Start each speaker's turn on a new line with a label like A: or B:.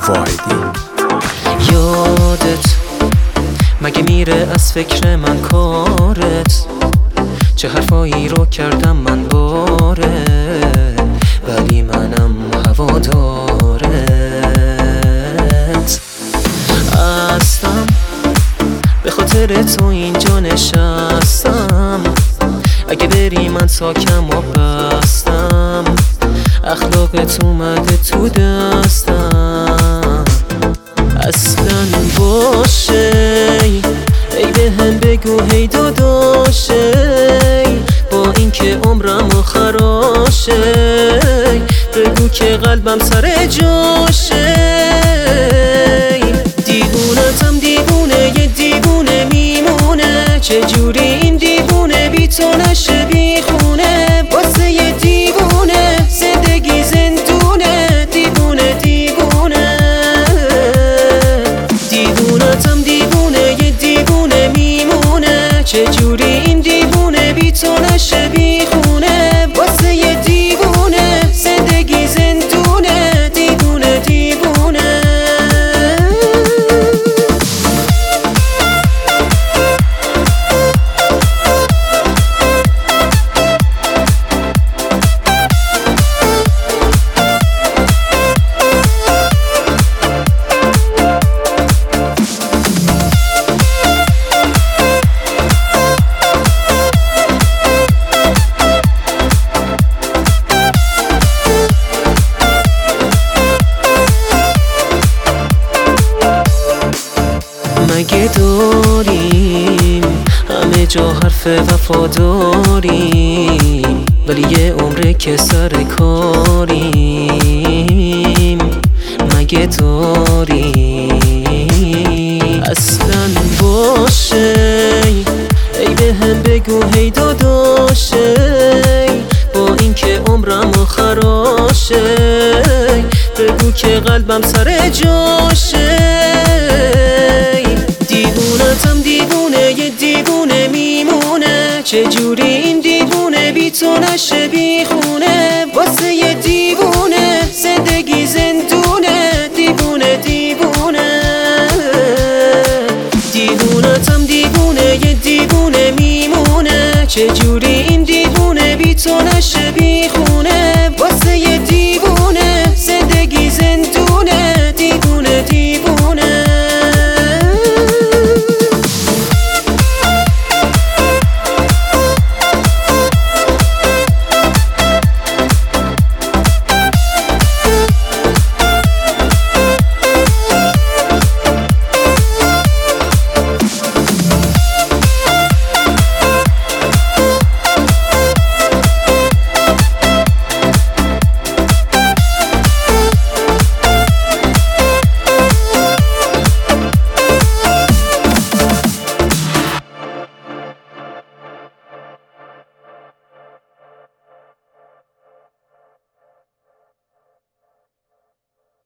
A: واحدی.
B: یادت مگه میره از فکر من کارت؟ چه حرفایی رو کردم من باره، ولی منم هوادارت. هستم به خاطر تو اینجا نشستم، اگه بری من ساکم و بستم، اخلاقت اومده تو دستم. اصلا باشه ای به هم بگو هی داداشه، با اینکه عمرم خراشه، بگو که قلبم سر جاشه. دیوونتم دیوونه یه دیوونه میمونه، چجوری این دیوونه بی تو نشه بیخونه؟ واسه یه دیوونه زندگی زندونه، دیوونه دیوونه. دیوونتم دیوونه یه دیوونه میمونه، چجوری این دیوونه بی تو نشه بیخونه؟ واسه یه دیوونه زندگی زندونه، دیوونه دیوونه. مگه داریم همه جا حرف وفاداریم، ولی یه عمره که سر کاریم. مگه داریم اصلا باشه ای به هم بگو هی داداشه، با اینکه عمرم خراشه، بگو که قلبم سر جاشه. دیوونتم دیوونه یه دیوونه میمونه، چجوری این دیوونه بی تو نشه بیخونه؟